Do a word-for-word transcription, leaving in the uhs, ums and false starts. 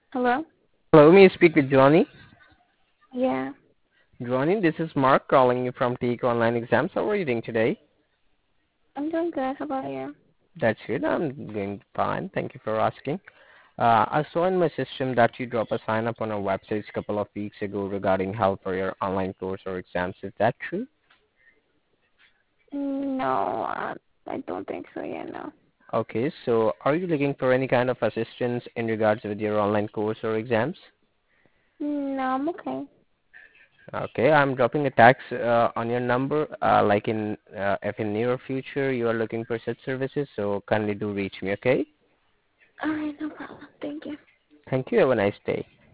Hello? Hello, may I speak with Johnny? Yeah, Johnny, this is Mark calling you from Take Online Exams. How are you doing today? I'm doing good. How about you? That's good. I'm doing fine. Thank you for asking. Uh, I saw in my system that you dropped a sign up on our website a couple of weeks ago regarding help for your online course or exams. Is that true? No, I, I don't think so. Yeah, no. Okay, so are you looking for any kind of assistance in regards with your online course or exams? No, I'm okay. Okay, I'm dropping a text uh, on your number. Uh, like in uh, if in near future you are looking for such services, so kindly do reach me. Okay. All right, no problem. Thank you. Thank you. Have a nice day.